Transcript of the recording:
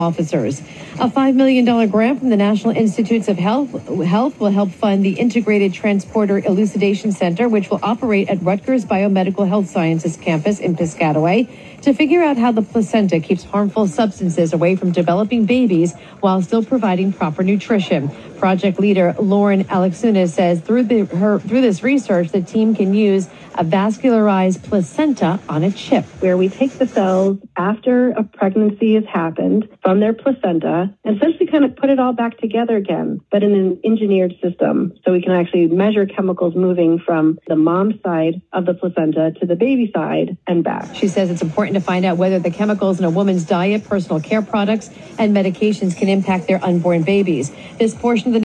officers. A $5 million grant from the National Institutes of Health will help fund the Integrated Transporter Elucidation Center, which will operate at Rutgers Biomedical Health Sciences campus in Piscataway, to figure out how the placenta keeps harmful substances away from developing babies while still providing proper nutrition. Project leader Lauren Alexunas says through this research, the team can use a vascularized placenta on a chip, where we take the cells after a pregnancy has happened from their placenta and essentially kind of put it all back together again, but in an engineered system. So we can actually measure chemicals moving from the mom side of the placenta to the baby side and back. She says it's important to find out whether the chemicals in a woman's diet, personal care products, and medications can impact their unborn babies. This portion of the